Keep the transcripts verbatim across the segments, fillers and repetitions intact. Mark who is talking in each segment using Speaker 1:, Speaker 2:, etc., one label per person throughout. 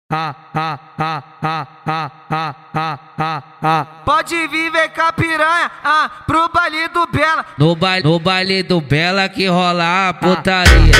Speaker 1: ah, ah, ah, ah, ah, ah, ah, ah, ah. Pode vir, vem com a piranha, ah, pro baile do Bela.
Speaker 2: No baile, no baile do Bela que rola a putaria.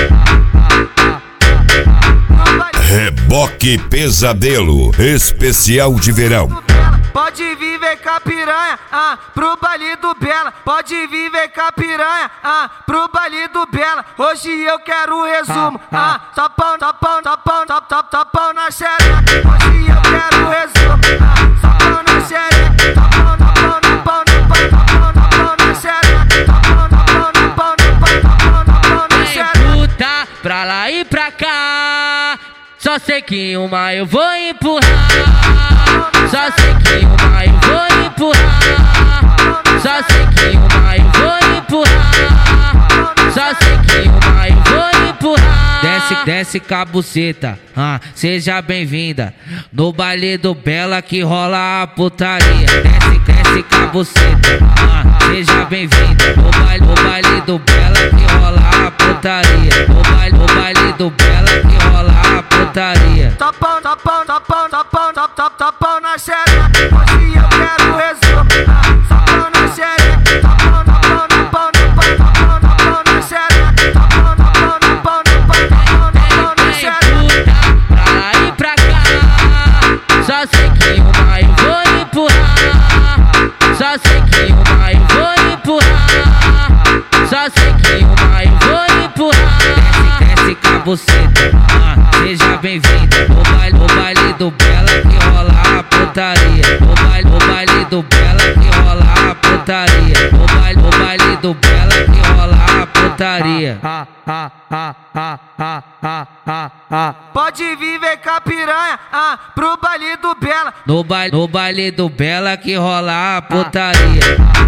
Speaker 3: Reboque Pesadelo, especial de verão.
Speaker 1: Pode vir, vem com a piranha, ah, pro baile do Bela. Pode vir, vem com a piranha, ah, pro baile do Bela. Hoje eu quero o resumo, ah, tapão, tapão, tapão, tapão, tapão na xereca. Hoje eu quero o resumo, ah, tapão na xereca. Tapão, tapão, tapão, tapão, tapão, tapão na xereca. Tapão, tapão, tapão, tapão, tapão, tapão na xereca.
Speaker 2: Puta, pra lá e pra cá, só sei que uma eu vou empurrar. Só sei que uma eu vou empurrar. Só sei que uma eu vou empurrar. Só sei que uma eu vou empurrar. Desce, desce com a buceta, ah, seja bem-vinda. No baile do Bela que rola a putaria. Desce, desce com a buceta, ah, seja bem-vinda. No baile, no baile do Bela que rola a putaria. No baile, no baile do Bela que rola a putaria.
Speaker 1: Tapão, tapão, tapão, tapão, tapão, tapão na xereca. Hoje eu quero o resumo, ah, tapão na xereca. Tapão, tapão, tapão, tapão, tapão, tapão na xereca. Tapão, tapão, tapão, tapão, tapão, tapão na xereca.
Speaker 2: Pra lá e pra cá, só sei que uma eu vou empurrar. Só sei que uma eu vou empurrar. Só sei que uma eu vou empurrar. Desce, desce com a buceta, ah, seja bem-vinda. No baile, no baile do Bela que rola a putaria. No baile, no baile do Bela que rola a putaria. No baile, no baile do Bela que rola a putaria.
Speaker 1: Ah, ah, ah, ah, ah, ah, ah, ah. Pode vir, vem com a piranha, ah, pro baile do Bela.
Speaker 2: No baile, no baile do Bela que rola a putaria.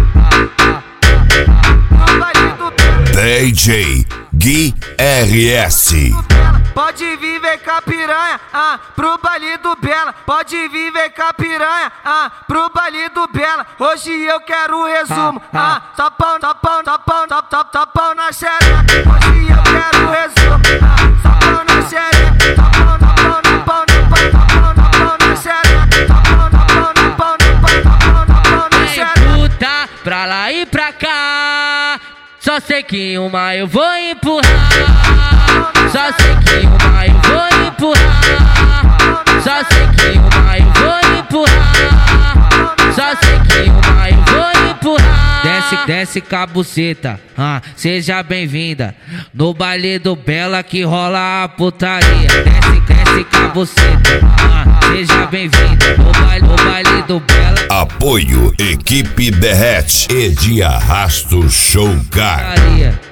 Speaker 1: No baile do Bela.
Speaker 3: D J Gui R S.
Speaker 1: Pode vir, vem com a piranha, ah, pro baile do Bela. Pode vir, vem com a piranha, ah, pro baile do Bela. Hoje eu quero o resumo, ah, tapão, tapão, tapão, tapão, tapão na xereca. Hoje eu quero o resumo, ah, tapão na xereca. Tapão, tapão, tapão, tapão, tapão, tapão na xereca. Tapão, tapão, tapão, tapão, tapão, tapão na xereca.
Speaker 2: Puta, pra lá e pra cá, só sei que uma eu vou empurrar. Só sei que uma eu vou empurrar. Só sei que uma eu vou empurrar. Só sei que uma eu vou empurrar. Desce, desce com a buceta, ah, seja bem-vinda. No baile do Bela que rola a putaria. Desce, desce com a buceta, ah, seja bem-vinda. No baile, no baile do Bela.
Speaker 3: Apoio Equipe Derrete e de Arrasto Show Car.